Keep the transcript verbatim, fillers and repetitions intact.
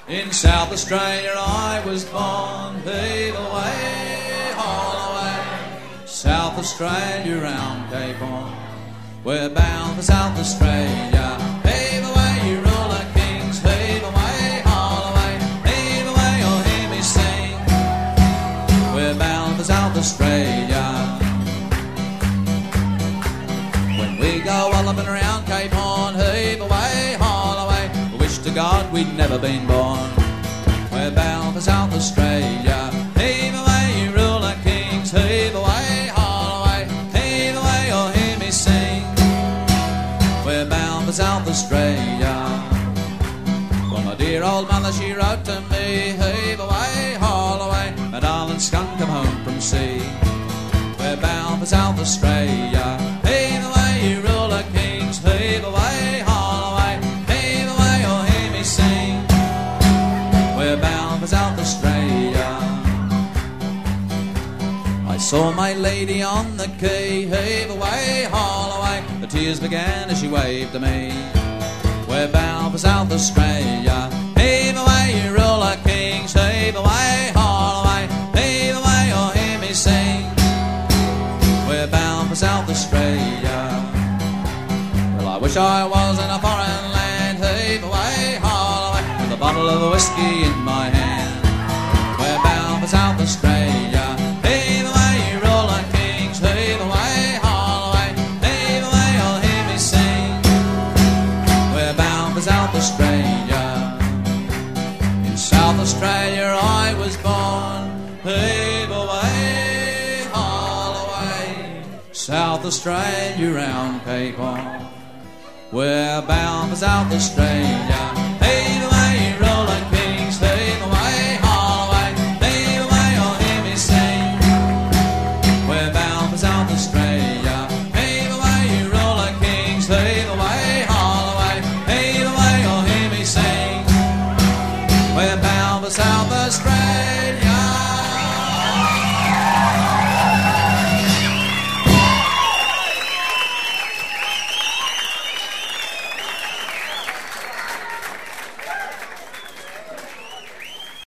In South Australia I was born, heave away, haul away. South Australia round Cape Horn, we're bound for South Australia. Heave away, you ruler kings, heave away, haul away. Heave away, you'll hear me sing, we're bound for South Australia. When we go walloping around Cape Horn, heave away, haul away. Wish to God we'd never been born, we're bound for South Australia. Heave away, you ruler kings, heave away, haul away. Heave away, you'll hear me sing, we're bound for South Australia. Well, my dear old mother, she wrote to me, heave away, haul away. My darling skunk come home from sea, we're bound for South Australia. Heave away, you ruler kings, heave away, haul away. Heave away, you'll hear me sing, we're bound for South Australia. I saw my lady on the quay, heave away, haul away. The tears began as she waved to me, we're bound for South Australia. Heave away, you ruler kings, heave away, haul away. Heave away, you'll hear me sing, we're bound for South Australia. Well, I wish I was in a foreign land, heave away, haul away. With a bottle of whiskey in my hand, we're bound for South Australia. Heave away, you ruler kings, heave away, haul away. Heave away, you'll hear me sing, we're bound for South Australia. In South Australia I was born, heave away, haul away. South Australia round Cape Horn, we're bound for South Australia. Heave away, you roller kings, heave away, haul away. Heave away, you'll hear me sing, we're bound for South Australia. Heave away, you roller kings, heave away, haul away. Heave away, you'll hear me sing, we're bound for South Australia.